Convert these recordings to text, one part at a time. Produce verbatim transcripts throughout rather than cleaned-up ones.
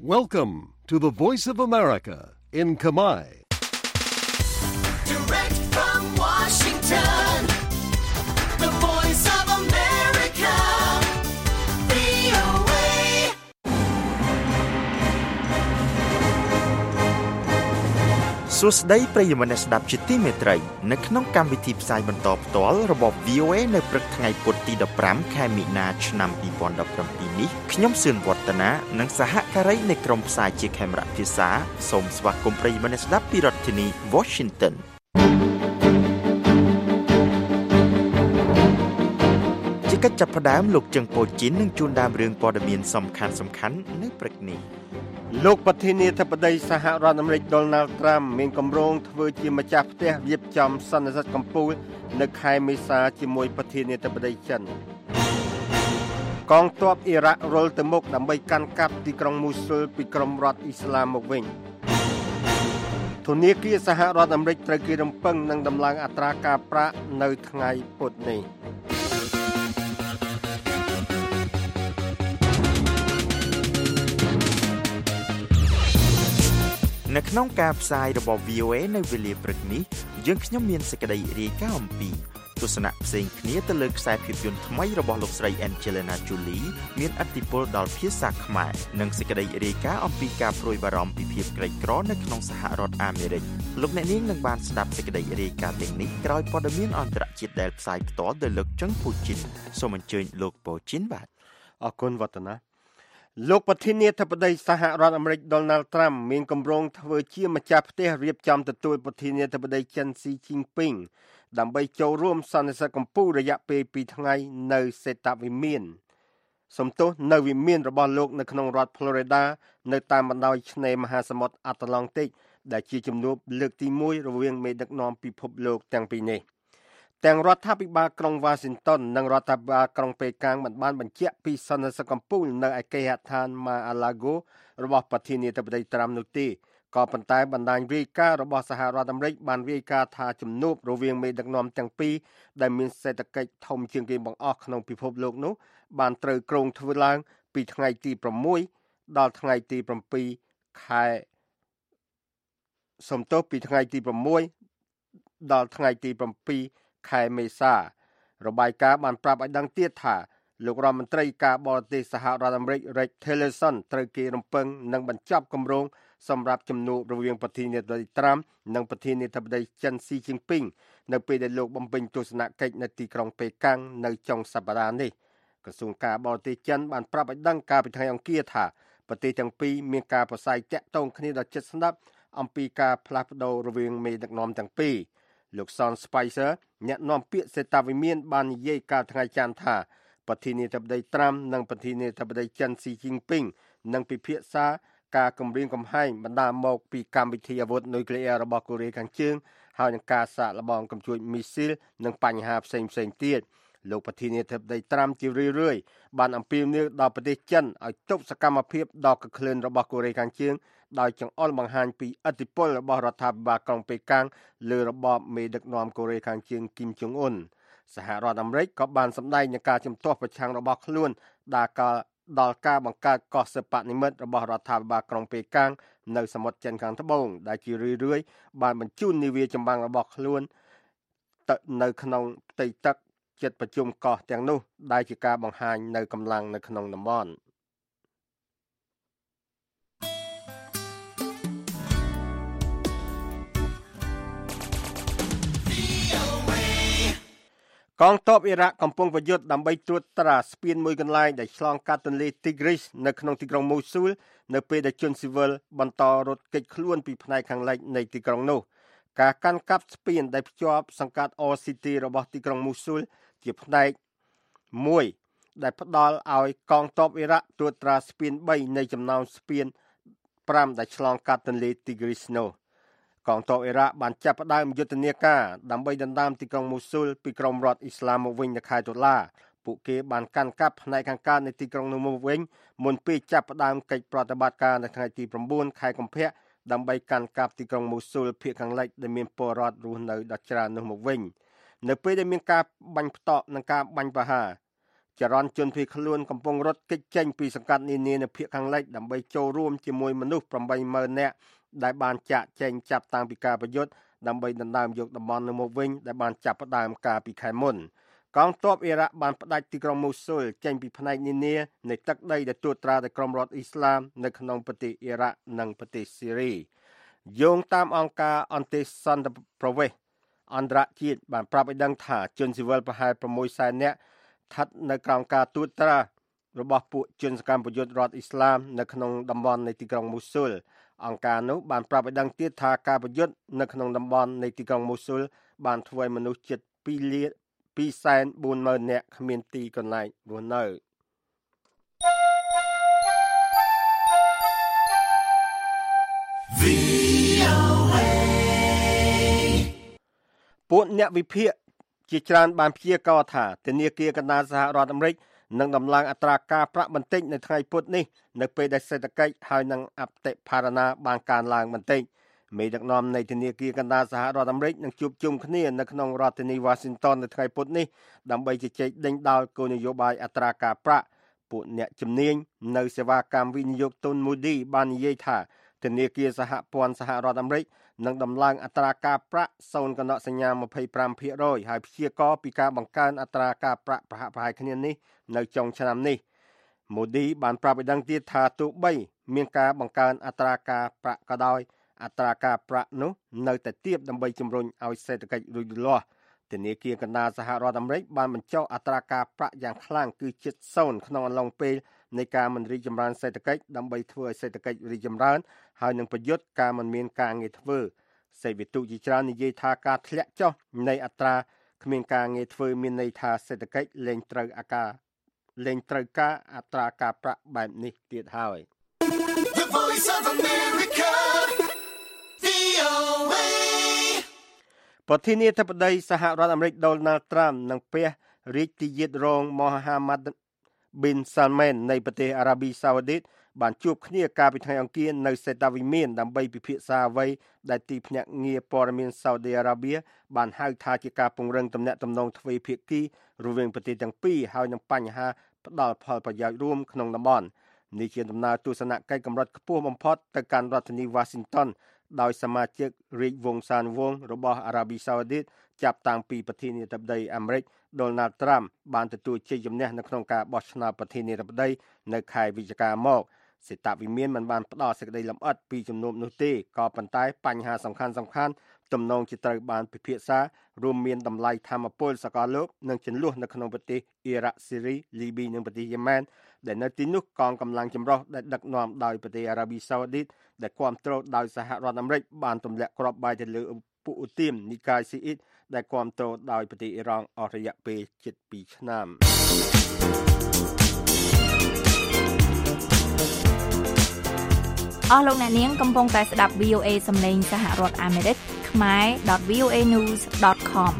Welcome to the Voice of America in Khmer. Direct from Washington, the Voice of America, វី អូ เอសួស្តីប្រិយមិត្តអ្នកស្ដាប់ជាទីមេត្រីនៅក្នុងកម្មវិធីផ្សាយបន្តផ្ទាល់របស់ វី អូ เอ នៅព្រឹកថ្ងៃពុធទីដប់ប្រាំខែមីនាឆ្នាំពីរពាន់ដប់ប្រាំពីរនេះខ្ញុំសឿនវឌ្ឍនានិងសហការីនៃក្រុមផ្សាយជាខេមរៈភាសាសូមស្វាគមន៍ប្រិយមិត្តអ្នកស្ដាប់ពីរដ្ឋធានី Washington ជាកិច្ចចាប់ផ្ដើមលោកជឹងប៉ូជីននឹងជួនដើមរឿងព័ត៌មានសំខាន់សំខាន់នៅព្រឹកនេះលោកប្រធានាធិបតីសហរដ្ឋអាមេរិក Donald Trump មានគម្រោងធ្វើជាម្ចាស់ផ្ទះរៀបចំសន្និសីទកំពូលនៅខែមេសាជាមួយប្រធានាធិបតីចិនកងទ័ពអ៊ីរ៉ាក់រុលទៅមុខដើម្បីកាន់កាប់ទីក្រុងមូស៊ុលពីក្រុមរដ្ឋអ៊ីស្លាមមកវិញធនាគារសហរដ្ឋអាមេរិកត្រូវគេរំពឹងនឹងដំឡើងអត្រាការប្រាក់នៅថ្ងៃពុធនេះនៅក្នុងការផ្សាយរបស់ វី អូ เอ នៅវេលាព្រឹកនេះយើងខ្ញុំមានសេចក្តីរាយការណ៍អំពីទស្សនៈផ្សេងគ្នាទៅលើខ្សែភាពយន្តថ្មីរបស់លោកស្រី Angelina Jolie មានឥទ្ធិពលដល់ភាសាខ្មែរនិងសេចក្តីរាយការណ៍អំពីការព្រួយបារម្ភពីភាពក្រីក្រនៅក្នុងសហរដ្ឋអាមេរិកលោកអ្នកនាងនឹងបានស្ដាប់សេចក្តីរាយការណ៍ទាំងនេះក្រោយព័ត៌មានអន្តរជាតិដែលផ្សាយផ្ទាល់ដោយលោកជឹងពូជីនសូមអញ្ជើញលោកពូជីនបាទអរគុណវឌ្ឍនាលោកប្រធានាធិបតីសហរដ្ឋអាមេរិក Donald Trump មានគម្រោងធ្វើជាម្ចាស់ផ្ទះរៀបចំទទួលប្រធានាធិបតីចិន Xi Jinping ដើម្បីចូលរួមសន្និសីទកំពូលរយៈពេលពីរថ្ងៃនៅសេតវិមានសំទោសនៅវិមានរបស់លោកនៅក្នុងរដ្ឋ Florida នៅតាមបណ្ដោយឆ្នេរមហាសមុទ្រអាត្លង់តិកដែលជាជំនួបលើកទីមួយរវាងមេដឹកនាំពិភពលោកទាំងពីរនេះទាំងរដ្ឋាភិបាលក្រុង Washington និងរដ្ឋាភិបាលក្រុងប៉េកាំងបានបានបញ្ជាក់ពីសន្និសីទកំពូលនៅឯគេហដ្ឋាន Mar-a-Lago របស់ប្រធានាធិបតី Trump នោះទេក៏ប៉ុន្តែបណ្ដាញរាយការណ៍របស់សហរដ្ឋអាមេរិកបានរាយការណ៍ថាជំនួបរវាងមេដឹកនាំទាំងពីរដែលមានសេដ្ឋកិច្ចធំជាងគេបង្អស់ក្នុងពិភពលោកនោះបានត្រូវគ្រោងធ្វើឡើងពីថ្ងៃទីប្រាំមួយដល់ថ្ងៃទីប្រាំពីរខែសំទោសពីថ្ងៃទីប្រាំមួយដល់ថ្ងៃទីប្រាំពីរខែមេសារបាយការណ៍បានប្រាប់ឲ្យដឹងទៀតថាលោករដ្ឋមន្ត្រីការបរទេសសហរដ្ឋអាមេរិក Rex Tillerson ត្រូវគេរំពឹងនឹងបញ្ចប់គម្រោងសម្រាប់ជំនួបរវាងប្រធានាធិបតី Trump និងប្រធានាធិបតីចិន Xi Jinping នៅពេលដែលលោកបំពេញទស្សនកិច្ចនៅទីក្រុងប៉េកាំងនៅចុងសប្តាហ៍នេះក្រសួងការបរទេសចិនបានប្រាប់ឲ្យដឹងកាលពីថ្ងៃអង្គារថាប្រទេសទាំងពីរមានការប្រស័យតាក់ទងគ្នាដល់ជិតស្និទ្ធអំពីការផ្លាស់ប្ដូររវាងមេដឹកនាំទាំងពីរលោក Sean Spicer អ្នកនាំពាក្យសេតាវិមានបាននិយាយកាលថ្ងៃច័ន្ទថាប្រធានាធិបតី Trump និងប្រធានាធិបតីចិន Xi Jinping នឹងពិភាក្សាការគម្រាមកំហែងបណ្ដាលមកពីកម្មវិធីអាវុធនុយក្លេអ៊ែររបស់កូរ៉េខាងជើងហើយនឹងការសាកល្បងកំជួចមីស៊ីលនិងបញ្ហាផ្សេងៗទៀតលោកប្រធានាធិបតី Trump ជារឿយៗបានអំពាវនាវដល់ប្រទេសចិនឲ្យទប់សកម្មភាពដ៏កក្លឿនរបស់កូរ៉េខាងជើងដោយចង្អុលបង្ហាញពីឥទ្ធិពលរបស់រដ្ឋាភិបាលក្រុងប៉េកាំងលើរបបមេដឹកនាំកូរ៉េខាងជើងគីមចុងអ៊ុនសហរដ្ឋអាមេរិកក៏បានសម្ដែងនឹងការជំទាស់ប្រឆាំងរបស់ខ្លួនដល់ការដល់ការបង្កើតកោះសិប្បនិមិត្តរបស់រដ្ឋាភិបាលក្រុងប៉េកាំងនៅសមុទ្រចិនខាងត្បូងដែលជារឿយៗបានបញ្ជូននាវាចម្បាំងរបស់ខ្លួននៅក្នុងផ្ទៃទឹកជិតប្រជុំកោះទាំងនោះដែលជាការបង្ហាញនៅកម្លាំងនៅក្នុងតំបន់កងទ័ពអ៊ីរ៉ាក់កំពុងប្រយុទ្ធដើម្បីត្រួតត្រាស្ពានមួយកន្លែងដែលឆ្លងកាត់ទន្លេ Tigris នៅក្នុងទីក្រុង Mosul នៅពេលដែលជនស៊ីវិលបន្តរត់គេចខ្លួនពីផ្នែកខាងលិចនៃទីក្រុងនោះការកាន់កាប់ស្ពានដែលភ្ជាប់សង្កាត់ Al City របស់ទីក្រុង Mosul ជាផ្នែកមួយដែលផ្ដល់ឲ្យកងទ័ពអ៊ីរ៉ាក់ត្រួតត្រាស្ពានបីនៃចំណោមស្ពានប្រាំដែលឆ្លងកាត់ទន្លេ Tigris នោះកងទ័ពអ៊ីរ៉ាក់បានចាប់ផ្ដើមយុទ្ធនាការដើម្បីដណ្ដើមទីក្រុងមូស៊ុលពីក្រុមរដ្ឋអ៊ីស្លាមមកវិញនៅខែតុលាពួកគេបានកាន់កាប់ផ្នែកខាងកើតនៃទីក្រុងនោះមកវិញមុនពេលចាប់ផ្ដើមកិច្ចប្រតិបត្តិការនៅថ្ងៃទីប្រាំបួនខែកុម្ភៈដើម្បីកាន់កាប់ទីក្រុងមូស៊ុលភាគខាងលិចដែលមានពលរដ្ឋរស់នៅដ៏ច្រើននោះមកវិញនៅពេលដែលមានការបាញ់ផ្តក់និងការបាញ់ប្រហារចរន្តជនភៀសខ្លួនកំពុងរត់គេចចេញពីសង្កាត់នានានៅភាគខាងលិចដើម្បីចូលរួមជាមួយមនុស្ស ប្រាំបីម៉ឺន នាក់ដែលបានចាក់ចែងចាប់តាំងពីការប្រយុទ្ធដើម្បីដណ្ដើមយកតំបន់នៅមកវិញដែលបានចាប់ផ្ដើមកាលពីខែមុនកងទ័ពអ៊ីរ៉ាក់បានផ្ដាច់ទីក្រុងមូស៊ុលចេញពីផ្នែកនានានៃទឹកដីដែលត្រួតត្រាដោយក្រុមរដ្ឋអ៊ីស្លាមនៅក្នុងប្រទេសអ៊ីរ៉ាក់និងប្រទេសស៊ីរីយោងតាមអង្គការអន្តរសន្តិប្រវេសន៍អន្តរជាតិបានប្រាប់ឲ្យដឹងថាជនស៊ីវិលប្រហែល 6សែន នាក់ស្ថិតនៅក្រោមការត្រួតត្រារបស់ពួកជនសកម្មប្រយុទ្ធរដ្ឋអ៊ីស្លាមនៅក្នុងតំបន់នៃទីក្រុងមូស៊ុលអង្គការនោះបានប្រាប់ឲ្យដឹងទៀតថាការប្រយុទ្ធនៅក្នុងតំបន់នៃទីក្រុងមូស៊ុលបានធ្វើឲ្យមនុស្សជិតពីរលានពីរសែនបួនម៉ឺន នាក់គ្មានទីកន្លែងរស់នៅពួកអ្នកវិភាគជាច្រើនបានព្យាករណ៍ថាធនាគារកណ្ដាលសហរដ្ឋអាមេរិកនឹងដំឡើងអត្រាការប្រាក់បន្តិចនៅថ្ងៃពុធនេះនៅពេលដែលសេដ្ឋកិច្ចហើយនឹងអតិផរណាបានកើនឡើងបន្តិចមេដឹកនាំនៃធនាគារកណ្ដាលសហរដ្ឋអាមេរិកនឹងជួបជុំគ្នានៅក្នុងរដ្ឋធានី Washington នៅថ្ងៃពុធនេះដើម្បីជជែកដេញដោលគោលនយោបាយអត្រាការប្រាក់ពួកអ្នកជំនាញនៅសេវាកម្មវិនិយោគទុន Moody បាននិយាយថាធនាគារសហព័ន្ធសហរដ្ឋអាមេរិកនឹងដំឡើងអត្រាការប្រាក់សូន្យកណកសញ្ញា ម្ភៃប្រាំភាគរយ ហើយព្យាករណ៍ពីការបង្កើនអត្រាការប្រាក់ប្រហាក់ប្រហែលគ្នានេះនៅចុងឆ្នាំនេះ Moody បានប្រាប់ឲ្យដឹងទៀតថាទោះបីមានការបង្កើនអត្រាការប្រាក់ក៏ដោយអត្រាការប្រាក់នោះនៅតែទាបដើម្បីជំរុញឲ្យសេដ្ឋកិច្ចរីករាលធនាគារកណ្ដាលសហរដ្ឋអាមេរិកបានបញ្ចុះអត្រាការប្រាក់យ៉ាងខ្លាំងគឺជិតសូន្យក្នុងអំឡុងពេលនៃការមិនរីកចម្រើនសេដ្ឋកិច្ចដើម្បីធ្វើឲ្យសេដ្ឋកិច្ចរីកចម្រើនហើយនឹងប្រយុទ្ធការមិនមានការងារធ្វើសេដ្ឋវិទូជាច្រើននិយាយថាការធ្លាក់ចុះនៃអត្រាគ្មានការងារធ្វើមានន័យថាសេដ្ឋកិច្ចលែងត្រូវអាការលែងត្រូវការអត្រាការប្រាក់បែបនេះទៀតហើយ The Voice of America វី អូ เอប្រធានាធិបតីសហរដ្ឋអាមេរិក Donald Trump និងព្រះរាជទាយាទរង Mohammed bin Salman នៃប្រទេសអារ៉ាប៊ីសាអូឌីតបានជួបគ្នាកាលពីថ្ងៃអង្គារនៅសេតាវិមានដើម្បីពិភាក្សាអ្វីដែលទីភ្នាក់ងារព័ត៌មានសាអូឌីអារ៉ាប៊ីបានហៅថាជាការពង្រឹងទំនាក់ទំនងទ្វេភាគីរវាងប្រទេសទាំងពីរហើយនឹងបញ្ហាផ្ដល់ផលប្រយោជន៍រួមក្នុងតំបន់នេះជាដំណើរទស្សនកិច្ចកម្រិតខ្ពស់បំផុតទៅកាន់រដ្ឋធានី Washington ដោយសមាជិករាជវង្សានុវង្សរបស់អារ៉ាប៊ីសាអូឌីតចាប់តាំងពីប្រធានាធិបតីអាមេរិក Donald Trump បានទទួលជ័យជំនះនៅក្នុងការបោះឆ្នោតប្រធានាធិបតីនៅខែវិច្ឆិកាមកសេតាវិមានមិនបានផ្ដល់សេចក្តីលម្អិតពីជំនួបនោះទេក៏ប៉ុន្តែបញ្ហាសំខាន់សំខាន់ទំនងជាត្រូវបានពិភាក្សារួមមានតម្លៃធម្មពលសកលលោកនិងចំនួននៅក្នុងប្រទេសអ៊ីរ៉ាក់ស៊ីរីលីប៊ីនិងប្រទេសយេម៉ែនដែលនៅទីនោះកងកម្លាំងចម្រុះដែលដឹកនាំដោយប្រទេសអារ៉ាប៊ីសាអូឌីតដែលគាំទ្រដោយសហរដ្ឋអាមេរិកបានទម្លាក់គ្រាប់បែកទៅលើពួកឧទាមនិកាយស៊ីអ៊ីតដែលគាំទ្រដោយប្រទេសអ៊ីរ៉ង់អស់រយៈពេលជិតពីរឆ្នាំអស់លោកអ្នកនាងកំពុងតែស្ដាប់ វី អូ เอ សំឡេងសហរដ្ឋអាមេរិកខ្មែរ ដត វី អូ เอ news ដត com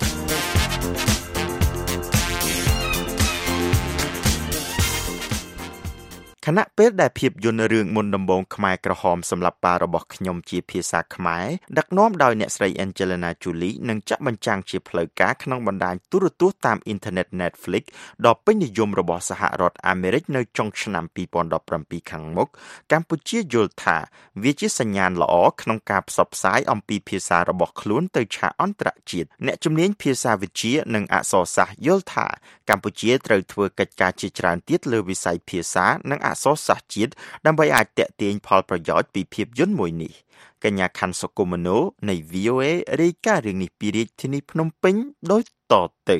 ខណៈពេលដែលភាពយន្តរឿងមុនដំបូងខ្មែរក្រហមសម្រាប់ប៉ារបស់ខ្ញុំជាភាសាខ្មែរដឹកនាំដោយអ្នកស្រី Angelina Jolie នឹងចាក់បញ្ចាំងជាផ្លូវការក្នុងបណ្ដាញទូរទស្សន៍តាមអ៊ីនធឺណិត Netflix ដ៏ពេញនិយមរបស់សហរដ្ឋអាមេរិកនៅចុងឆ្នាំពីរពាន់ដប់ប្រាំពីរខាងមុខកម្ពុជាយល់ថាវាជាសញ្ញាណល្អក្នុងការផ្សព្វផ្សាយអំពីភាសារបស់ខ្លួនទៅឆាកអន្តរជាតិអ្នកជំនាញភាសាវិទ្យានិងអក្សរសាស្ត្រយល់ថាកម្ពុជាត្រូវធ្វើកិច្ចការជាច្រើនទៀតលើវិស័យភាសានិងអក្សរសាស្ត្រជាតិដើម្បីអាចទាក់ទាញផលប្រយោជន៍ពីភាពយន្តមួយនេះកញ្ញាខាន់សុគមនោនៃ វី អូ เอ រាយការណ៍រឿងនេះពីរាជធានីភ្នំពេញដូចតទៅ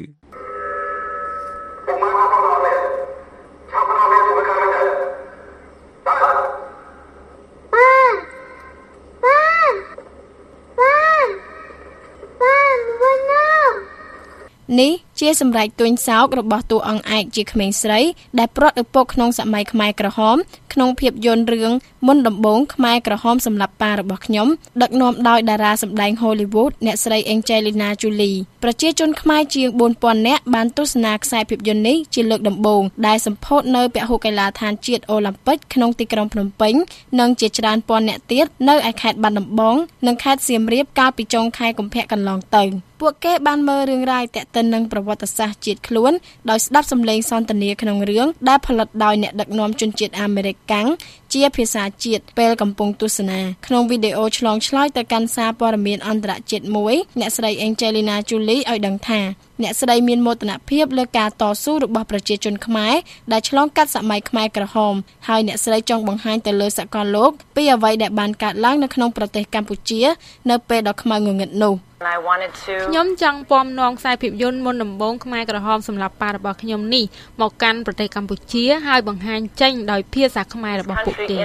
នេះជាសម្រេចទួញសោករបស់តួអង្គឯកជាក្មេងស្រីដែលប្រត់ឪពុកក្នុងសម័យខ្មែរក្រហមក្នុងភាពយន្តរឿងមុនដំបូងខ្មែរក្រហមសម្រាប់ប៉ារបស់ខ្ញុំដឹកនាំដោយតារាសម្ដែង Hollywood អ្នកស្រី Angelina Jolie ប្រជាជនខ្មែរជាងbốnពាន់នាក់បានទស្សនាខ្សែភាពយន្តនេះជាលើកដំបូងដែលសម្ពោធនៅពហុកីឡដ្ឋានជាតិអូឡ িম্প ពិកក្នុងទីក្រុងភ្នំពេញនិងជាច្រើនពាន់នាក់ទៀតនៅឯខេត្តបាត់ដំបងនិងខេត្តសៀមរាបកាលពីចុងខែកុម្ភៈកន្លងទៅពួកគេបានមើលរឿងរ៉ាវទាក់ទិននឹងប្រវត្តិសាស្ត្រជាតិខ្លួនដោយស្ដាប់សំឡេងសន្ទនាក្នុងរឿងដែលផលិតដោយអ្នកដឹកនាំជនជាតិអាមេរិកកាំងជាភាសាជាតិពេលកំពុងទស្សនាក្នុងវីដេអូឆ្លងឆ្លើយទៅកាន់សារព័ត៌មានអន្តរជាតិមួយអ្នកស្រី Angelina Jolie ឲ្យដឹងថាអ្នកស្រីមានមោទនភាពលើការតស៊ូរបស់ប្រជាជនខ្មែរដែលឆ្លងកាត់សម័យខ្មែរក្រហមហើយអ្នកស្រីចង់បង្ហាញទៅលើសកលលោកពីអ្វីដែលបានកើតឡើងនៅក្នុងប្រទេសកម្ពុជានៅពេលដ៏ខ្មៅងងឹតនោះខ្ញុំចង់ពំនាំខ្សែភាពយន្តមុនដំបូងខ្មែរក្រហមសម្រាប់ប៉ារបស់ខ្ញុំនេះមកកាន់ប្រទេសកម្ពុជាហើយបង្ហាញចេញដោយភាសាខ្មែររបស់ពួកគេ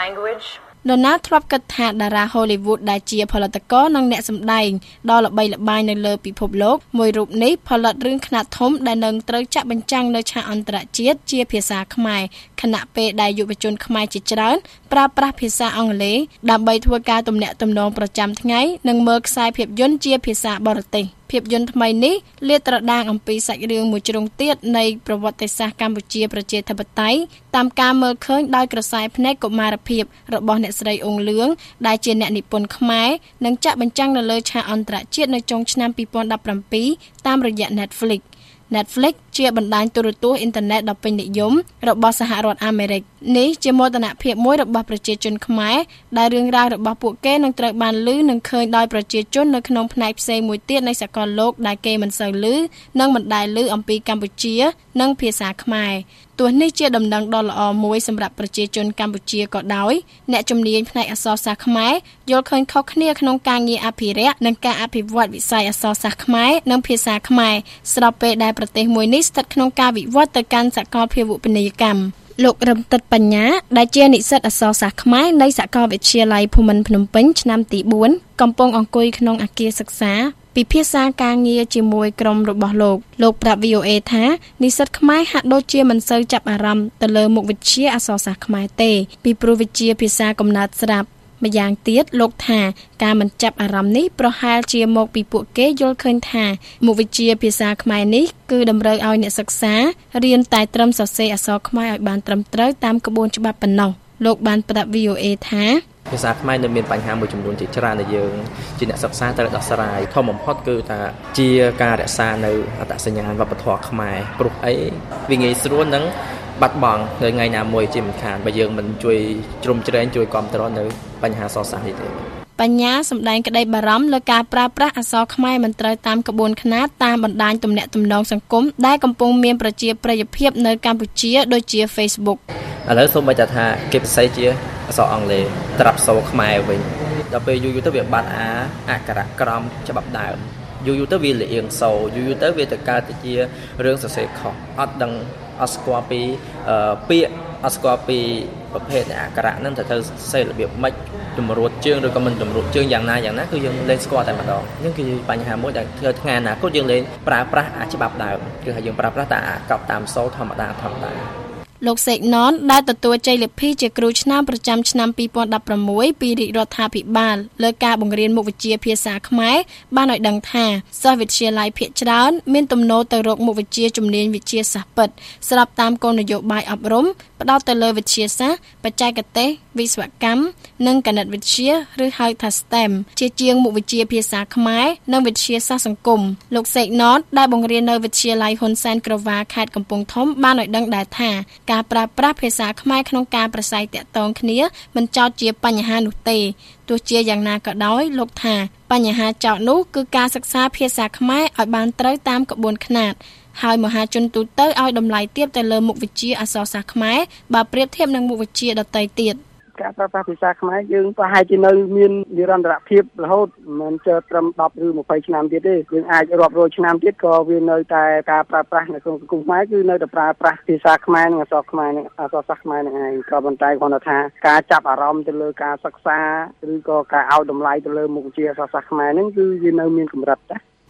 Donald ធ្លាប់គិតថាតារា Hollywood ដែលជាផលិតករនិងអ្នកសម្ដែងដ៏ល្បីល្បាញនៅលើពិភពលោកមួយរូបនេះផលិតរឿងខ្នាតធំដែលនឹងត្រូវចាក់បញ្ចាំងនៅឆាកអន្តរជាតិជាភាសាខ្មែរខណៈពេលដែលយុវជនខ្មែរជាច្រើនប្រើប្រាស់ភាសាអង់គ្លេសដើម្បីធ្វើការទំនាក់ទំនងប្រចាំថ្ងៃនិងមើលខ្សែភាពយន្តជាភាសាបរទេសភាពយន្តថ្មីនេះលាតត្រដាងអំពីសាច់រឿងមួយជ្រុងទៀតនៃប្រវត្តិសាស្ត្រកម្ពុជាប្រជាធិបតេយ្យតាមការមើលឃើញដោយក្រសែភ្នែកកុមារភាពរបស់អ្នកស្រីអ៊ុងលឿងដែលជាអ្នកនិពន្ធខ្មែរនិងចាក់បញ្ចាំងនៅលើឆាកអន្តរជាតិនៅចុងឆ្នាំពីរពាន់ដប់ប្រាំពីរតាមរយៈ Netflix Netflix ជាបណ្ដាញទូរទស្សន៍អ៊ីនធឺណិតដ៏ពេញនិយមរបស់សហរដ្ឋអាមេរិកនេះជាមោទនភាពមួយរបស់ប្រជាជនខ្មែរដែលរឿងរ៉ាវរបស់ពួកគេនឹងត្រូវបានឮនិងឃើញដោយប្រជាជននៅក្នុងផ្នែកផ្សេងមួយទៀតនៃសកលលោកដែលគេមិនសូវឮនិងមិនដែលឮអំពីកម្ពុជានិងភាសាខ្មែរទោះនេះជាដំណឹងដ៏ល្អមួយសម្រាប់ប្រជាជនកម្ពុជាក៏ដោយអ្នកជំនាញផ្នែកអក្សរសាស្ត្រខ្មែរយល់ឃើញខុសគ្នាក្នុងការងារអភិរក្សនិងការអភិវឌ្ឍវិស័យអក្សរសាស្ត្រខ្មែរនិងភាសាខ្មែរស្របពេលដែលប្រទេសមួយនេះស្ថិតក្នុងការវិវត្តទៅកាន់សកលភាវូបនីយកម្មលោករំតិតបញ្ញាដែលជានិស្សិតអក្សរសាស្ត្រខ្មែរនៃសាកលវិទ្យាល័យភូមិន្ទភ្នំពេញឆ្នាំទីបួនកំពុងអង្គុយក្នុងអគារសិក្សាពិភាក្សាការងារជាមួយក្រុមរបស់លោកលោកប្រាប់ វី អូ អេ ថានិស្សិតខ្មែរហាក់ដូចជាមិនសូវចាប់អារម្មណ៍ទៅលើមុខវិជ្ជាអក្សរសាស្ត្រខ្មែរទេពីព្រោះវិជ្ជាភាសាកំណើតស្រាប់ម្យ៉ាងទៀតលោកថាការមិនចាប់អារម្មណ៍នេះប្រហែលជាមកពីពួកគេយល់ឃើញថាមុខវិជ្ជាភាសាខ្មែរនេះគឺតម្រូវឲ្យអ្នកសិក្សារៀនតែត្រឹមសរសេរអក្សរខ្មែរឲ្យបានត្រឹមត្រូវតាមក្បួនច្បាប់ប៉ុណ្ណោះលោកបានប្រាប់ វី អូ អេ ថាភាសាខ្មែរនៅមានបញ្ហាមួយចំនួនជាច្រើនដែលយើងជាអ្នកសិក្សាត្រូវដោះស្រាយធំបំផុតគឺថាជាការរក្សានៅអត្តសញ្ញាណវប្បធម៌ខ្មែរព្រោះអីវាងាយស្រួលនឹងបាត់បង់នៅថ្ងៃណាមួយជាមិនខានបើយើងមិនជួយជ្រោមជ្រែងជួយគ្រប់គ្រងនៅបញ្ហាអក្សរសាស្ត្រនេះទេបញ្ញាសម្ដែងក្តីបារម្ភលើការប្រើប្រាស់អក្សរខ្មែរមិនត្រូវតាមក្បួនខ្នាតតាមបណ្ដាញទំនាក់ទំនងសង្គមដែលកំពុងមានប្រជាប្រិយភាពនៅកម្ពុជាដូចជា Facebook ឥឡូវសូម្បីតែថាគេពិសេសជាអក្សរអង់គ្លេសត្រាប់សូរខ្មែរវិញដល់ពេលយូរយូរទៅវាបាត់អាអក្ខរក្រមច្បាប់ដើមយូរយូរទៅវាលៀងសូរយូរយូរទៅវាទៅកើតទៅជារឿងសរសេរខុសអត់ដឹងអត់ស្គាល់ពីពាក្យអត់ស្គាល់ពីប្រភេទអក្ខរហ្នឹងទៅទៅសេរបៀបម៉េចតម្រួតជើងឬក៏មិនតម្រួតជើងយ៉ាងណាយ៉ាងណាគឺយើងលេងស្គាល់តែម្ដងហ្នឹងគឺបញ្ហាមួយដែលធ្វើថ្ងៃអនាគតយើងលេងប្រើប្រាស់អាច្បាប់ដើមគឺថាយើងប្រើប្រាស់តែអាកប់តាមសូរធម្មតាធម្មតាលោកសេកណនដែលទទួលជ័យលាភីជាគ្រូឆ្នាំប្រចាំឆ្នាំពីរពាន់ដប់ប្រាំមួយពីរាជរដ្ឋាភិបាលលើការបង្រៀនមុខវិជ្ជាភាសាខ្មែរបានឲ្យដឹងថាសិស្សវិទ្យាល័យភាគច្រើនមានទំនោរទៅរកមុខវិជ្ជាជំនាញវិទ្យាសាស្ត្រពិតស្របតាមគោលនយោបាយអប់រំផ្ដោតទៅលើវិទ្យាសាស្ត្របច្ចេកទេសវិស្វកម្មនិងគណិតវិទ្យាឬហៅថា ស្ទេម ជាជាងមុខវិជ្ជាភាសាខ្មែរនិងវិទ្យាសាស្ត្រសង្គមលោកសេកណនដែលបង្រៀននៅវិទ្យាល័យហ៊ុនសែនក្រវ៉ាខេត្តកំពង់ធំបានឲ្យដឹងដែរថាការប្រើប្រាស់ភាសាខ្មែរក្នុងការប្រស័យតាក់ទងគ្នាមិនចោទជាបញ្ហានោះទេទោះជាយ៉ាងណាក៏ដោយលោកថាបញ្ហាចោទនោះគឺការសិក្សាភាសាខ្មែរឲ្យបានត្រូវតាមក្បួនខ្នាតហើយមហាជនទូទៅឲ្យតម្លៃទាបទៅលើមុខវិជ្ជាអក្សរសាស្ត្រខ្មែរបើប្រៀបធៀបនឹងមុខវិជ្ជាដទៃទៀតការប្រើប្រាស់ភាសាខ្មែរយើងប្រហែលជានៅមាននិរន្តរភាពរហូតមិនចេះត្រឹមដប់ឬម្ភៃឆ្នាំទៀតទេយើងអាចរាប់រយឆ្នាំទៀតក៏វានៅតែការប្រើប្រាស់នៅក្នុងសង្គមខ្មែរគឺនៅតែប្រើប្រាស់ភាសាខ្មែរនិងអក្សរខ្មែរនិងអក្សរសាស្ត្រខ្មែរនឹងឯងក៏ប៉ុន្តែគាត់ថាការចាប់អារម្មណ៍ទៅលើការសិក្សាឬក៏ការឲ្យតម្លៃទៅលើមុខវិជ្ជាអក្សរសាស្ត្រខ្មែរហ្នឹងគឺវានៅមានកម្រិតដែរភ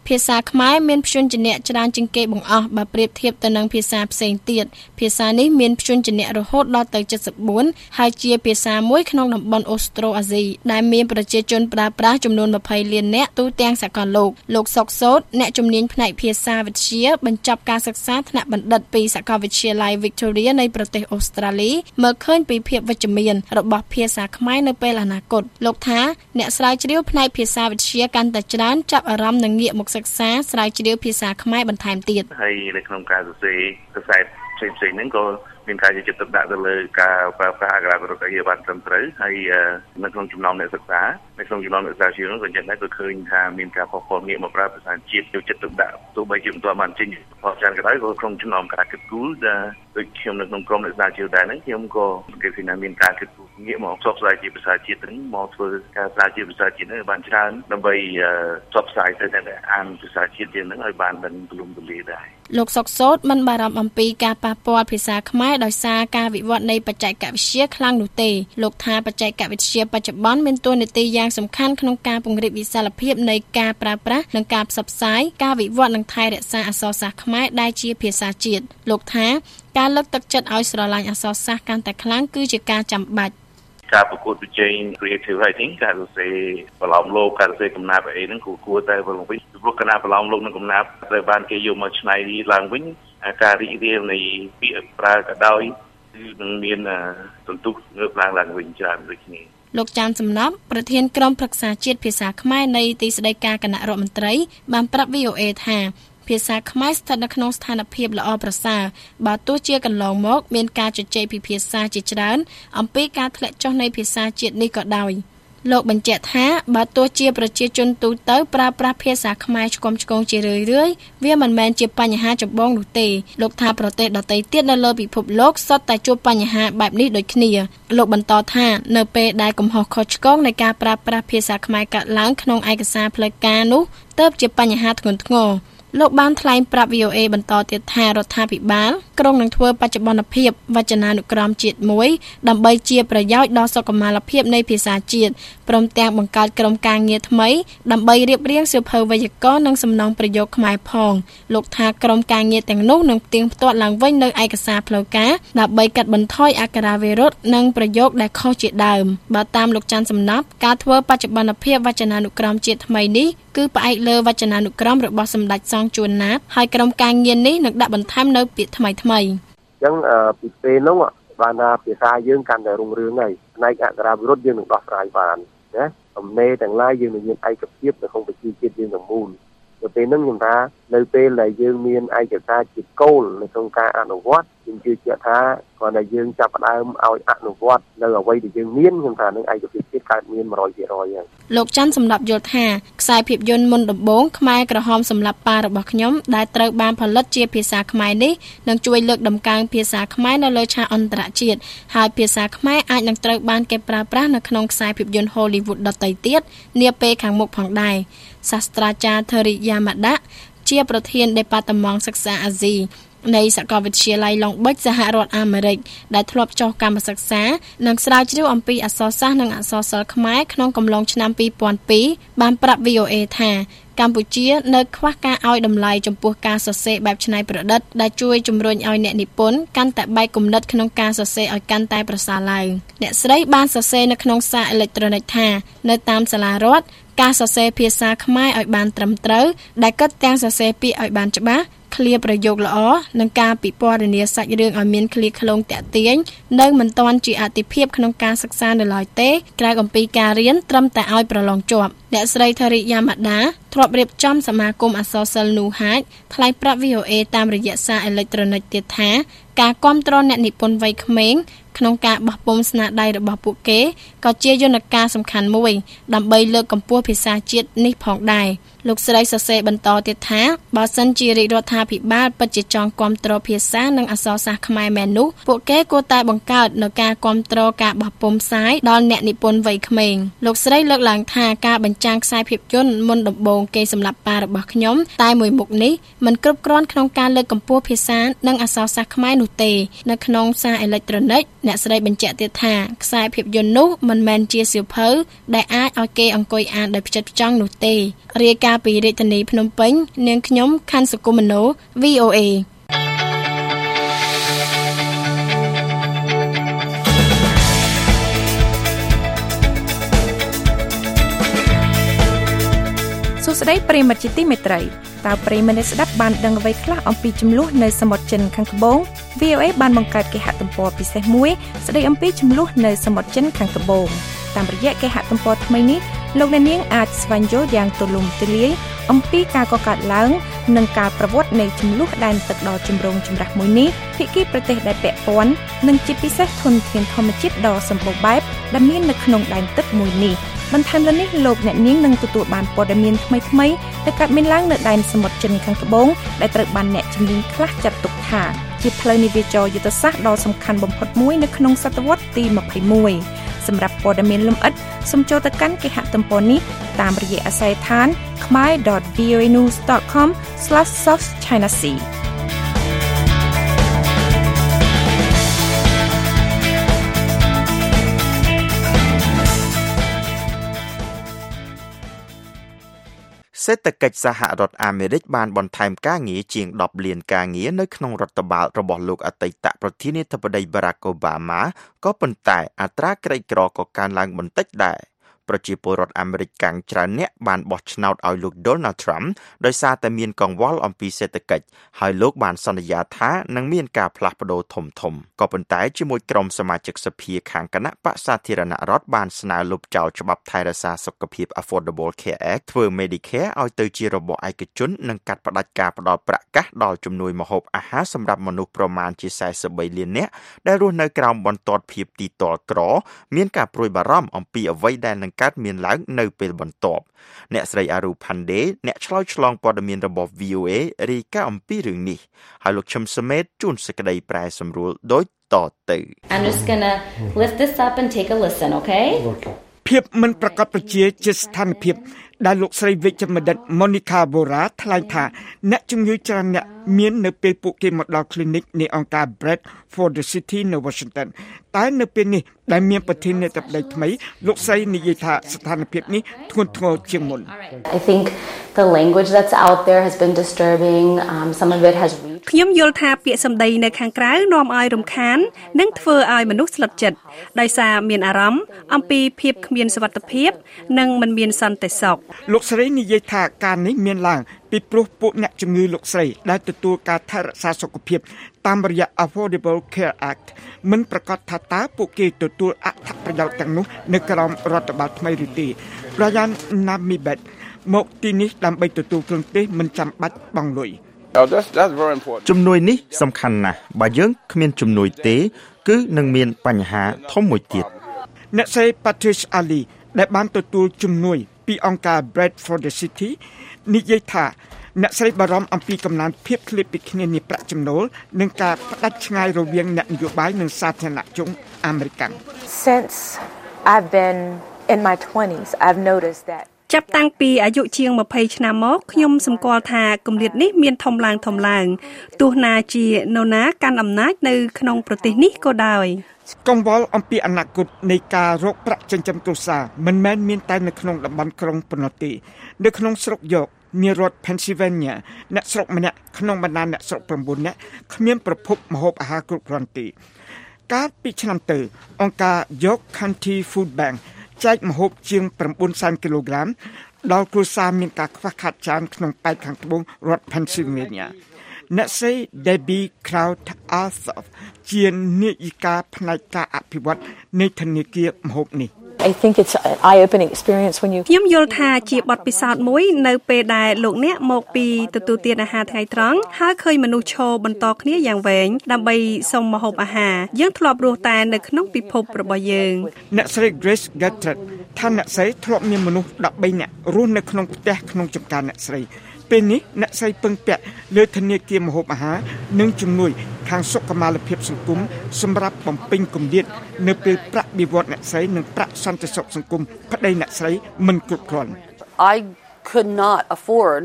ភាសាខ្មែរមានព្យញ្ជនៈច្រើនជាងគេបង្អស់បើប្រៀបធៀបទៅនឹងភាសាផ្សេងទៀតភាសានេះមានព្យញ្ជនៈរហូតដល់ទៅเจ็ดสิบสี่ហើយជាភាសាមួយក្នុងតំបន់អូស្ត្រូអាស៊ីដែលមានប្រជាជនប្រើប្រាស់ចំនួនยี่สิบលាននាក់ទូទាំងសកលលោកលោកសុកសូតអ្នកជំនាញផ្នែកភាសាវិទ្យាបញ្ចប់ការសិក្សាថ្នាក់បណ្ឌិតពីសាកលវិទ្យាល័យ Victoria នៃប្រទេសអូស្ត្រាលីមើលឃើញពីភាពវិជ្ជមានរបស់ភាសាខ្មែរនៅពេលអនាគតលោកថាអ្នកស្រាវជ្រាវផ្នែកភាសាវិទ្យាកាន់តែច្រើនចាប់អារម្មណ៍នឹងងាកមកសិក្សាស្រាវជ្រាវភាសាខ្មែរបន្ថែមទៀតហើយនៅក្នុងការសរសេរខ្សែផ្សេងៗហ្នឹងក៏មានការយកចិត្តទុកដាក់ទៅលើការប្រើប្រាស់អក្សរវិរុទ្ធឲ្យបានត្រឹមត្រូវហើយនៅក្នុងចំណោមអ្នកសិក្សានៅក្នុងចំណោមអ្នកសិក្សាជានោះក៏យ៉ាងដែរក៏ឃើញថាមានការផុសផុលងាកមកប្រើភាសាជាតិយកចិត្តទុកដាក់ទោះបីជាមិនទាន់បានចេញផលច្រើនក៏ដោយក៏ក្នុងចំណោមការគិតគូរដែលដូចខ្ញុំនៅក្នុងក្រុមអ្នកសិក្សាជាដែរហ្នឹងខ្ញុំក៏គេឃើញថាមានការគិតគូរងាកមកផ្សព្វផ្សាយជាភាសាជាតិហ្នឹងមកធ្វើការផ្សាយជាភាសាជាតិហ្នឹងបានច្រើនដើម្បីផ្សព្វផ្សាយទៅអ្នកដែលអានភាសាជាតិយើងហ្នឹងឲ្យបានដឹងទូលំទូលាយដែរលោកសុកសូតមិនបារម្ភអំពីការប៉ះពាល់ភាសាខ្មែរដោយសារការវិវត្តនៃបច្ចេកវិទ្យាខ្លាំងនោះទេលោកថាបច្ចេកវិទ្យាបច្ចុប្បន្នមានតួនាទីយ៉ាងសំខាន់ក្នុងការពង្រីកវិសាលភាពនៃការប្រើប្រាស់និងការផ្សព្វផ្សាយការវិវត្តនិងថែរក្សាអក្សរសាស្ត្រខ្មែរដែលជាភាសាជាតិលោកថាការលើកទឹកចិត្តឲ្យស្រឡាញ់អក្សរសាស្ត្រកាន់តែខ្លាំងគឺជាការចាំបាច់ការប្រកួតប្រជែង creative writing ការសរសេរប្រឡំលោកការសរសេរកំណាព្យអីហ្នឹងគួរគួរតែប្រឡំវិញព្រោះគណៈប្រឡំលោកនិងកំណាព្យត្រូវបានគេយកមកច្នៃឡើងវិញការរីករាលនៃពាក្យប្រើក៏ដោយគឺនឹងមានសន្ទុះងើបឡើងឡើងវិញច្រើនដូចគ្នាលោកចាន់សំណប់ប្រធានក្រុមប្រឹក្សាជាតិភាសាខ្មែរនៃទីស្តីការគណៈរដ្ឋមន្ត្រីបានប្រាប់ វី អូ អេ ថាភាសាខ្មែរស្ថិតនៅក្នុងស្ថានភាពល្អប្រសើរបើទោះជាកន្លងមកមានការជជែកពីភាសាជាច្រើនអំពីការធ្លាក់ចុះនៃភាសាជាតិនេះក៏ដោយលោកបញ្ជាក់ថាបើទោះជាប្រជាជនទូទៅប្រើប្រាស់ភាសាខ្មែរឆ្គាំឆ្គងជារឿយៗវាមិនមែនជាបញ្ហាចម្បងនោះទេលោកថាប្រទេសដទៃទៀតនៅលើពិភពលោកសុទ្ធតែជួបបញ្ហាបែបនេះដូចគ្នាលោកបន្តថានៅពេលដែលកំហុសខុសឆ្គងនៃការប្រើប្រាស់ភាសាខ្មែរកើតឡើងក្នុងឯកសារផ្លូវការនោះទើបជាបញ្ហាធ្ងន់ធ្ងរលោកបានថ្លែងប្រាប់ វី អូ អេ បន្តទៀតថារដ្ឋាភិបាលក្រុងនឹងធ្វើបច្ចុប្បន្នភាពវចនានុក្រមជាតិមួយដើម្បីជាប្រយោជន៍ដល់សុខុមាលភាពនៃភាសាជាតិព្រមទាំងបង្កើតក្រុមការងារថ្មីដើម្បីរៀបរៀងសៀវភៅវេយ្យាករណ៍និងសំណង់ប្រយោគខ្មែរផងលោកថាក្រុមការងារទាំងនោះនឹងផ្ទៀងផ្ទាត់ឡើងវិញនៅឯកសារផ្លូវការដើម្បីកាត់បន្ថយអក្ខរាវិរុទ្ធនិងប្រយោគដែលខុសជាដើមបើតាមលោកច័ន្ទសំណប់ការធ្វើបច្ចុប្បន្នភាពវចនានុក្រមជាតិថ្មីនេះគឺផ្អែកលើវចនានុក្រមរបស់សម្ដេចសង្ឃជួនណាតហើយក្រុមការងារនេះនឹងដាក់បន្ថែមនៅពាក្យថ្មីថ្មីអញ្ចឹងពីពេលនោះបានថាភាសាយើងកាន់តែរុងរឿងហើយផ្នែកអក្ខរាវិរុទ្ធយើងនឹងដោះស្រាយបានណាអំណេរទាំងឡាយយើងនឹងមានឯកភាពនៅក្នុងប្រជាជាតិយើងទាំងមូលទៅពេលហ្នឹងខ្ញុំថានៅពេលដែលយើងមានឯកសារជាគោលនៅក្នុងការអនុវត្តខ្ញុំជឿជាក់ថាគ្រាន់តែយើងចាប់ផ្ដើមឲ្យអនុវត្តនៅអ្វីដែលយើងមានខ្ញុំថានឹងឯកភាពជាតិកើតមានone hundred percent ហើយលោកច័ន្ទសម្រាប់យល់ថាខ្សែភាពយន្តមុនដំបូងខ្មែរក្រហមសម្រាប់ប៉ារបស់ខ្ញុំដែលត្រូវបានផលិតជាភាសាខ្មែរនេះនឹងជួយលើកតម្កើងភាសាខ្មែរនៅលើឆាកអន្តរជាតិហើយភាសាខ្មែរអាចនឹងត្រូវបានគេប្រើប្រាស់នៅក្នុងខ្សែភាពយន្ត Hollywood ដទៃទៀតនាពេលខាងមុខផងដែរសាស្ត្រាចារ្យ Theri Yamada ជាប្រធានដេប៉ាតឺម៉ង់សិក្សាអាស៊ីនៃសាកលវិទ្យាល័យ Long Beach សហរដ្ឋអាមេរិកដែលធ្លាប់ចុះកម្មសិក្សានិងស្រាវជ្រាវអំពីអក្សរសាស្ត្រនិងអក្សរសិល្ប៍ខ្មែរក្នុងកំឡុងឆ្នាំtwo thousand twoបានប្រាប់ វី អូ អេ ថាកម្ពុជានៅខ្វះការឲ្យតម្លៃចំពោះការសរសេរបែបច្នៃប្រឌិតដែលជួយជំរុញឲ្យអ្នកនិពន្ធកាន់តែបែកគំនិតក្នុងការសរសេរឲ្យកាន់តែប្រសើរឡើងអ្នកស្រីបានសរសេរនៅក្នុងសារអេឡិចត្រូនិកថានៅតាមសាលារដ្ឋការសរសេរភាសាខ្មែរឲ្យបានត្រឹមត្រូវដែលគិតទាំងសរសេរពាក្យឲ្យបានច្បាស់ឃ្លាប្រយោគល្អនិងការពិពណ៌នាសាច់រឿងឲ្យមានឃ្លាឃ្លោងតាក់ទាញនៅមិនទាន់ជាអាទិភាពក្នុងការសិក្សានៅឡើយទេក្រៅអំពីការរៀនត្រឹមតែឲ្យប្រឡងជាប់អ្នកស្រី Theri Yamada ធ្លាប់រៀបចំសមាគមអក្សរសិល្ប៍នូហាចថ្លែងប្រាប់ វី អូ អេ តាមរយៈសារអេឡិចត្រូនិកទៀតថាការគាំទ្រអ្នកនិពន្ធវ័យក្មេងក្នុងការបោះពុម្ពស្នាដៃរបស់ពួកគេក៏ជាយន្តការសំខាន់មួយដើម្បីលើកកម្ពស់ភាសាជាតិនេះផងដែរលោកស្រីសរសេរបន្តទៀតថាបើសិនជារាជរដ្ឋាភិបាលពិតជាចង់គាំទ្រភាសានិងអក្សរសាស្ត្រខ្មែរមែននោះពួកគេគួរតែបង្កើតនូវការគាំទ្រការបោះពុម្ពផ្សាយដល់អ្នកនិពន្ធវ័យក្មេងលោកស្រីលើកឡើងថាការបញ្ចាំងខ្សែភាពយន្តមុនដំបូងគេសម្រាប់ប៉ារបស់ខ្ញុំតែមួយមុខនេះមិនគ្រប់គ្រាន់ក្នុងការលើកកម្ពស់ភាសានិងអក្សរសាស្ត្រខ្មែរនោះទេនៅក្នុងសារអេឡិចត្រូនិកអ្នកស្រីបញ្ជាក់ទៀតថាខ្សែភាពយន្តនោះមិនមែនជាសៀវភៅដែលអាចឲ្យគេអង្គុយអានដោយផ្ចិតផ្ចង់នោះទេរាយការណ៍ពីរាជធានីភ្នំពេញនាងខ្ញុំខាន់សុគមនោ វី អូ เอសួស្តីប្រិយមិត្តជាទីមេត្រីតើប្រិយមិត្តស្ដាប់បានដឹងអ្វីខ្លះអំពីចំនួននៅសមុទ្រចិនខាងត្បូង វី អូ เอ បានបង្កើតគេហទំព័រពិសេសមួយស្ដីអំពីចំនួននៅសមុទ្រចិនខាងត្បូងតាមរយៈគេហទំព័រថ្មីនេះលោកអ្នកនាងអាចស្វែងយល់យ៉ាងទូលំទូលាយអំពីការកកើតឡើងនិងការប្រវត្តិនៃចំនួនដែនទឹកដ៏ចម្រូងចម្រាសមួយនេះភាគីប្រទេសដែលពាក់ព័ន្ធនិងជាពិសេសធនធានធម្មជាតិដ៏សម្បូរបែបដែលមាននៅក្នុងដែនទឹកមួយនេះបន្ថែមលើនេះលោកអ្នកនាងនឹងទទួលបានព័ត៌មានថ្មីៗដែលកើតមានឡើងនៅដែនសមុទ្រចិនខាងត្បូងដែលត្រូវបានអ្នកជំនាញខ្លះចាត់ទុកថាជាផ្លូវនាវាចរយុទ្ធសាស្ត្រដ៏សំខាន់បំផុតមួយនៅក្នុងសតវត្សរ៍ទីยี่สิบเอ็ดសម្រាប់ព័ត៌មានលម្អិតសូមចូលទៅកាន់គេហទំព័រនេះតាមរយៈអាស័យដ្ឋាន khmer dot v o a news dot com slash south china sea សេដ្ឋកិច្ចសហរដ្ឋអាមេរិកបានបន្ថែមការងារជាងដប់លានការងារនៅក្នុងរដ្ឋបាលរបស់លោកអតីតប្រធានាធិបតី Barack Obama ក៏ប៉ុន្តែអត្រាក្រីក្រក៏កើនឡើងបន្តិចដែរប្រជាពលរដ្ឋអាមេរិកកាំងច្រើនអ្នកបានបោះឆ្នោតឲ្យលោក Donald Trump ដោយសារតែមានកង្វល់អំពីសេដ្ឋកិច្ចហើយលោកបានសន្យាថានឹងមានការផ្លាស់ប្ដូរធំធំក៏ប៉ុន្តែជាមួយក្រុមសមាជិកសភាខាងគណៈបក្សសាធារណរដ្ឋបានស្នើលុបចោលច្បាប់ថែរក្សាសុខភាព Affordable Care Act ធ្វើ Medicare ឲ្យទៅជារបបឯកជននិងកាត់ផ្តាច់ការផ្ដល់ប្រាក់កាសដល់ជំនួយម្ហូបអាហារសម្រាប់មនុស្សប្រមាណជាสี่สิบสามលាននាក់ដែលរស់នៅក្រោមបន្ទាត់ភាពទីតលក្រមានការព្រួយបារម្ភអំពីអ្វីដែលនឹងកើតមានឡើងនៅពេលបន្ទាប់អ្នកស្រីអារូផាន់ដេអ្នកឆ្លើយឆ្លងព័ត៌មានរបស់ វី អូ เอ រាយការណ៍អំពីរឿងនេះហើយលោកឈឹមសមេតជួនសេចក្តីប្រែសម្រួលដូចតទៅ I'm just going to lift this up and take a listen, okay? ភាពមិនប្រកបប្រជាជាស្ថានភាពដែលលោកស្រីវិជ្ជបណ្ឌិត Monica Bora ថ្លែងថាអ្នកជំងឺច្រើនអ្នកមាននៅពេលពួកគេមកដល់ clinic នៃអង្គការ Bread for the City នៅ Washington តែនៅពេលនេះដែលមានប្រធានាធិបតីថ្មីលោកស្រីនិយាយថាស្ថានភាពនេះធ្ងន់ធ្ងរជាងមុន I think the language that's out there has been disturbing. Um, some of it has reached. ខ្ញុំយល់ថាពាក្យសម្ដីនៅខាងក្រៅនាំឲ្យរំខាននិងធ្វើឲ្យមនុស្សស្លុតចិត្តដោយសារមានអារម្មណ៍អំពីភាពគ្មានសុវត្ថិភាពនិងមិនមានសន្តិសុខលោកស្រីនិយាយថាការនេះមានឡើងពីព្រោះពួកអ្នកជំងឺលោកស្រីដែលទទួលការថែរក្សាសុខភាពតាមរយៈ Affordable Care Act មិនប្រកាសថាតើពួកគេទទួលអត្ថប្រយោជន៍ទាំងនោះនៅក្រោមរដ្ឋបាលថ្មីឬទេ Brian Namibet មកទីនេះដើម្បីទទួលគ្រឿងទេសមិនចាំបាច់បង់លុយ Oh, that's that's very important. ជំនួយនេះសំខាន់ណាស់បើយើងគ្មានជំនួយទេគឺនឹងមានបញ្ហាធំមួយទៀតអ្នកស្រី Patrice Ali ដែលបានទទួលជំនួយពីអង្គការ Bread for the City និយាយថាអ្នកស្រីបារម្ភអំពីកំណើនភាពឃ្លាតពីគ្នានៃប្រាក់ចំណូលនិងការផ្ដាច់ឆ្ងាយរវាងអ្នកនយោបាយនិងសាធារណជនអាមេរិក Since I've been in my twenties, I've noticed that ចាប់តាំងពីអាយុជាងยี่สิบឆ្នាំមកខ្ញុំសម្គាល់ថាគម្លាតនេះមានធំឡើងធំឡើងទោះណាជានរណាកាន់អំណាចនៅក្នុងប្រទេសនេះក៏ដោយកង្វល់អំពីអនាគតនៃការរកប្រាក់ចិញ្ចឹមគ្រួសារមិនមែនមានតែនៅក្នុងតំបន់ក្រុងប៉ុណ្ណោះទេនៅក្នុងស្រុកយកមានរដ្ឋ Pennsylvania អ្នកស្រុកម្នាក់ក្នុងបណ្ដាអ្នកស្រុកnineនាក់គ្មានប្រភពម្ហូបអាហារគ្រប់គ្រាន់ទេកាលពីឆ្នាំទៅអង្គការ York County Food Bankចែកម្ហូបជាងnineសែនគីឡូក្រាមដល់គ្រួសារមានការខ្វះខាតចានក្នុងប៉ែកខាងត្បូងរដ្ឋ Pennsylvania អ្នកស្រី Debbie Kraut-Arthur ជានាយិកាផ្នែកការអភិវឌ្ឍនៃធនាគារម្ហូបនេះ I think it's an eye-opening experience when you ខ្ញុំយល់ថាជាបទពិសោធន៍មួយនៅពេលដែលលោកអ្នកមកពីទទួលទានអាហារថ្ងៃត្រង់ហើយឃើញមនុស្សឈរបន្តគ្នាយ៉ាងវែងដើម្បីសុំម្ហូបអាហារយើងធ្លាប់រស់តែនៅក្នុងពិភពរបស់យើងអ្នកស្រី Grace Gatrett ថាអ្នកស្រីធ្លាប់មានមនុស្សthirteenនាក់រស់នៅក្នុងផ្ទះក្នុងចម្ការអ្នកស្រីពេលនេះអ្នកស្រីពឹងពាក់លើធនាគារម្ហូបអាហារនិងជំនួយខាងសុខុមាលភាពសង្គមសម្រាប់បំពេញគម្លាតនៅពេលប្រាក់បៀវត្សអ្នកស្រីនិងប្រាក់សន្តិសុខសង្គមប្តីអ្នកស្រីមិនគ្រប់គ្រាន់ I could not afford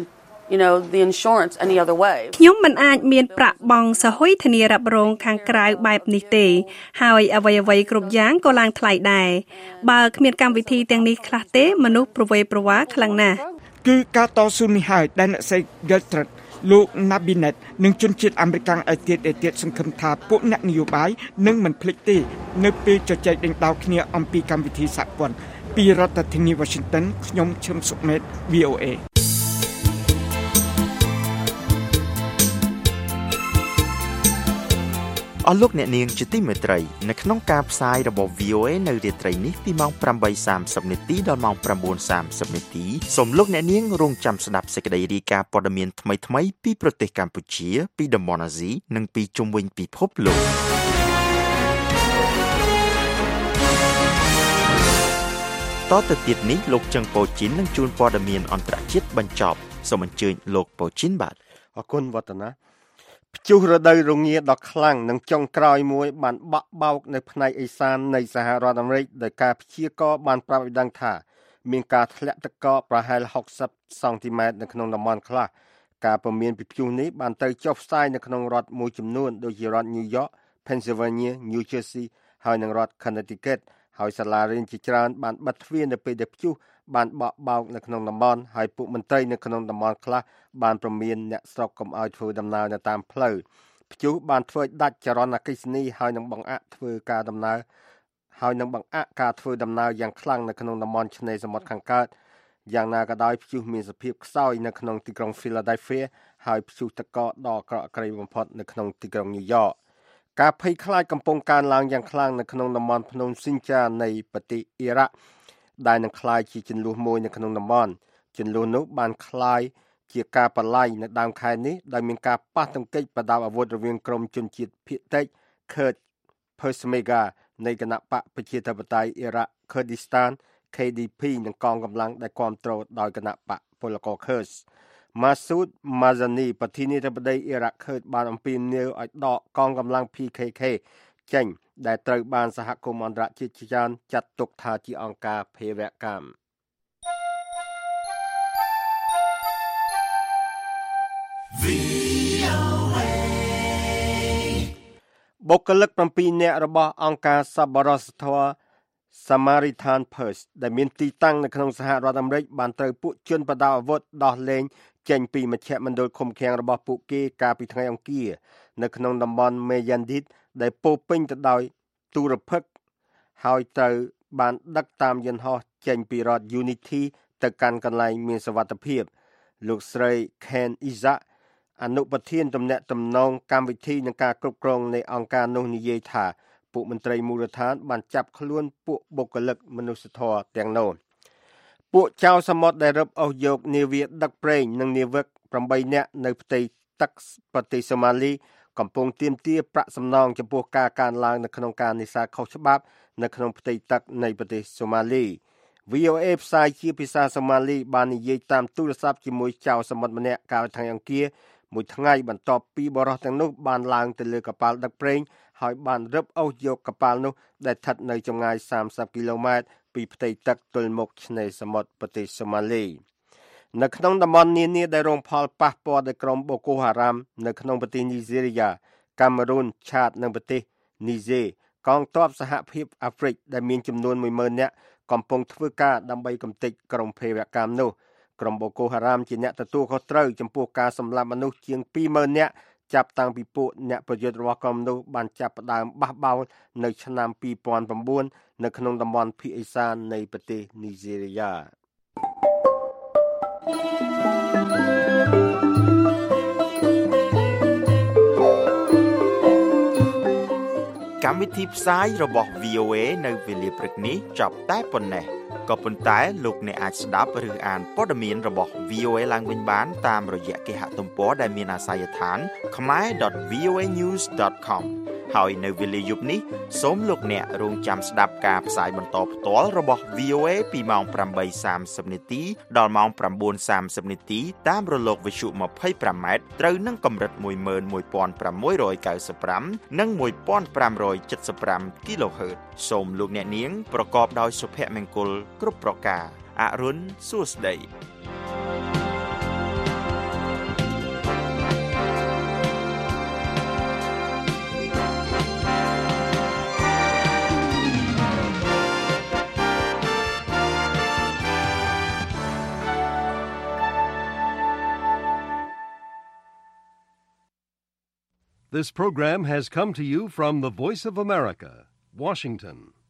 you know the insurance any other way ខ្ញុំមិនអាចមានប្រាក់បង់សហុយធានារ៉ាប់រងខាងក្រៅបែបនេះទេហើយអ្វីអ្វីគ្រប់យ៉ាងក៏ឡើងថ្លៃដែរបើគ្មានកម្មវិធីទាំងនេះខ្លះទេមនុស្សប្រវេប្រវាខ្លាំងណាស់គឺការតស៊ូនេះហើយដែលអ្នកស្រី Gertrude លោក Nabinet និងជនជាតិអាមេរិកឯទៀតឯទៀតសង្ឃឹមថាពួកអ្នកនយោបាយនឹងមិនភ្លេចទេនៅពេលជជែកដេញដោលគ្នាអំពីកម្មវិធីសហព័ន្ធពីរដ្ឋធានី Washington ខ្ញុំឈឹមសុមេត វី អូ เอអស់លោកអ្នកនាងជាទីមេត្រីនៅក្នុងការផ្សាយរបស់ វី អូ เอ នៅរាត្រីនេះពីម៉ោង ប្រាំបីសាមសិប នាទីដល់ម៉ោង ប្រាំបួនសាមសិប នាទីសូមលោកអ្នកនាងរងចាំស្ដាប់សេចក្តីរាយការណ៍ព័ត៌មានថ្មីៗពីប្រទេសកម្ពុជាពីតំបន់អាស៊ីនិងពីជុំវិញពិភពលោកតទៅទៀតនេះលោកចឹងប៉ូជីននឹងជួនព័ត៌មានអន្តរជាតិបញ្ចប់សូមអញ្ជើញលោកប៉ូជីនបាទអរគុណវឌ្ឍនាព្យុះរដូវរងាដ៏ខ្លាំងនិងចុងក្រោយមួយបានបាក់បោកនៅផ្នែកឦសាននៃសហរដ្ឋអាមេរិកដោយការព្យាករណ៍បានប្រាប់ឲ្យដឹងថាមានការធ្លាក់ទឹកកកប្រហែលហុកសិបសង់ទីម៉ែត្រនៅក្នុងតំបន់ខ្លះការពមៀនពីព្យុះនេះបានទៅចុះផ្សាយនៅក្នុងរដ្ឋមួយចំនួនដូចជារដ្ឋ New York, Pennsylvania, New Jersey ហើយនិងរដ្ឋ Connecticut ហើយសាលារៀនជាច្រើនបានបិទទ្វារនៅពេលដែលព្យុះបានបក់បោកនៅក្នុងតំបន់ហើយពួកមន្ត្រីនៅក្នុងតំបន់ខ្លះបានព្រមានអ្នកស្រុកកុំឲ្យធ្វើដំណើរនៅតាមផ្លូវព្យុះបានធ្វើដាច់ចរន្តអគ្គិសនីហើយនឹងបង្អាក់ធ្វើការដំណើរហើយនឹងបង្អាក់ការធ្វើដំណើរយ៉ាងខ្លាំងនៅក្នុងតំបន់ឆ្នេរសមុទ្រខាងកើតយ៉ាងណាក៏ដោយព្យុះមានសភាពខ្សោយនៅក្នុងទីក្រុង Philadelphia ហើយព្យុះទឹកកកដ៏អាក្រក់ក្រីបំផុតនៅក្នុងទីក្រុង New York ការភ័យខ្លាចកំពុងកើនឡើងយ៉ាងខ្លាំងនៅក្នុងតំបន់ភ្នំស៊ីនចានៃប្រទេសអ៊ីរ៉ាក់ដែលនឹងក្លាយជាជម្លោះមួយនៅក្នុងតំបន់ជម្លោះនោះបានក្លាយជាការបលាយនៅដើមខែនេះដោយមានការប៉ះទង្គិចបដាអាវុធរវាងក្រុមជនជាតិភាគតិច Kurd Peshmerga នៃគណៈបកប្រជាធិបតេយ្យអ៊ីរ៉ាក់ Kurdistan ខេ ឌី ភី និងកងកម្លាំងដែលគាំទ្រដោយគណៈបកពលករ Kurd Masoud Barzani ប្រធានាធិបតីអ៊ីរ៉ាក់ Kurd បានអំពាវនាវឲ្យដកកងកម្លាំង ភី ខេ ខេ ចេញដែលត្រូវបានសហគមន៍អន្តរជាតិជាច្រើនចាត់ទុកថាជាអង្គការភេរវកម្មបុគ្គលិកប្រាំពីរនាក់របស់អង្គការសប្បុរសធម៌ Samaritan Purse ដែលមានទីតាំងនៅក្នុងសហរដ្ឋអាមេរិកបានត្រូវពួកជនបដាអាវុធដោះលែងចេញពីមជ្ឈមណ្ឌលឃុំឃាំងរបស់ពួកគេកាលពីថ្ងៃអង្គារនៅក្នុងតំបន់ Meyandit ដែលពោពេញទៅដោយទូរភឹកហើយត្រូវបានដឹកតាមយន្តហោះចេញពីរដ្ឋ Unity ទៅកាន់កន្លែងមានសុវត្ថិភាពលោកស្រី Ken Isaac អនុប្រធានទំនាក់ទំនងកម្មវិធីនិងការគ្រប់គ្រងនៃអង្គការនោះនិយាយថាពួកមន្ត្រីមូលដ្ឋានបានចាប់ខ្លួនពួកបុគ្គលិកមនុស្សធម៌ទាំងនោះពួកចៅសមុទ្រដែលរឹបអូសយកនាវាដឹកប្រេងនិងនាវិកប្រាំបីនាក់នៅផ្ទៃទឹកប្រទេសសូម៉ាលីកំពុងទាមទារប្រាក់សំណងចំពោះការកើនឡើងនៅក្នុងការនេសាទខុសច្បាប់នៅក្នុងផ្ទៃទឹកនៃប្រទេសសូម៉ាលី វី អូ เอ ផ្សាយជាភាសាសូម៉ាលីបាននិយាយតាមទូរស័ព្ទជាមួយចៅសមុទ្រម្នាក់កាលថ្ងៃអង្គារមួយថ្ងៃបន្ទាប់ពីបរិសុទ្ធទាំងនោះបានឡើងទៅលើកប៉ាល់ដឹកប្រេងហើយបានរឹបអូសយកកប៉ាល់នោះដែលស្ថិតនៅចម្ងាយសាមសិបគីឡូម៉ែត្រពីផ្ទៃទឹកទល់មុខឆ្នេរសមុទ្រប្រទេសសូម៉ាលីនៅក្នុងតំបន់នានាដែលរងផលប៉ះពាល់ដោយក្រុមបូកូហារ៉ាមនៅក្នុងប្រទេសនីហ្សេរីយ៉ាកាមេរូនឆាតនិងប្រទេសនីហ្សេកងទ័ពសហភាពអាហ្វ្រិកដែលមានចំនួនមួយម៉ឺននាក់កំពុងធ្វើការដើម្បីកំទេចក្រុមភេរវកម្មនោះក្រុមបូកូហារ៉ាមជាអ្នកទទួលខុសត្រូវចំពោះការសម្លាប់មនុស្សជាងពីរម៉ឺននាក់ចាប់តាំងពីពួកអ្នកប្រយុទ្ធរបស់ក្រុមនោះបានចាប់ផ្ដើមបះបោរនៅឆ្នាំពីរពាន់ប្រាំបួននៅក្នុងតំបន់ភាគឦសាននៃប្រទេសនីហ្សេរីយ៉ាកម្មវិធីផ្សាយរបស់ វី អូ เอ នៅវេលាព្រឹកនេះចប់តែប៉ុណ្ណេះក៏ប៉ុន្តែលោកអ្នកអាចស្ដាប់ឬអានព័ត៌មានរបស់ វី អូ เอ ឡើងវិញបានតាមរយៈគេហទំព័រដែលមានអាសយដ្ឋាន khmer dot v o a news dot com ហើយនៅវេលាយប់នេះសូមលោកអ្នករងចាំស្ដាប់ការផ្សាយបន្តផ្ទាល់របស់ វី អូ เอ ពីម៉ោងប្រាំបីសាមសិបនាទីដល់ម៉ោងប្រាំបួនសាមសិបនាទីតាមរលកវិទ្យុម្ភៃប្រាំម៉ែត្រត្រូវនឹងកម្រិតមួយម៉ឺនមួយពាន់ប្រាំមួយរយកៅសិបប្រាំនិងមួយពាន់ប្រាំរយចិតសិបប្រាំគីឡូហឺតសូមលោកអ្នកនាងប្រកបដោយសុភមង្គលគ្រប់ប្រការអរុនសួស្ដី This program has come to you from the Voice of America, Washington.